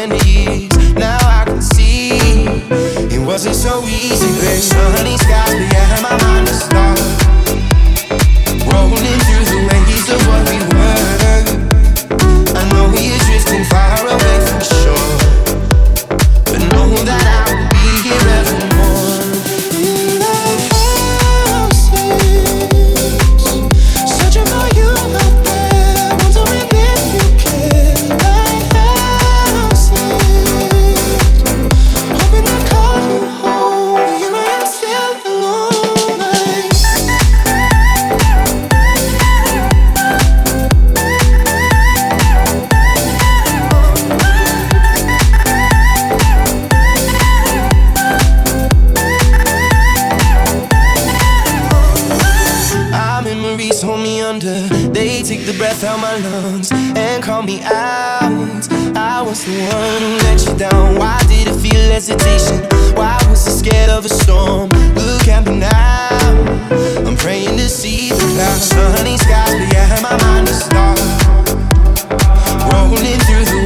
in the years. Now I can see it wasn't so easy, babe. Sunny skies, but yeah, my mind is dark. Rolling through the waves of what we were. I know you're drifting far away from shore, but know that I will be here evermore. Searching for you out there, wondering if you care. Hoping I call you home, you ain't still alone. Our memories hold me under. They take the breath out my lungs and call me out. I was the one who let you down. Why did it feel hesitation? Why was I scared of a storm? Look at me now, I'm praying to see the clouds. Sunny skies, but yeah, my mind is dark. Rolling through the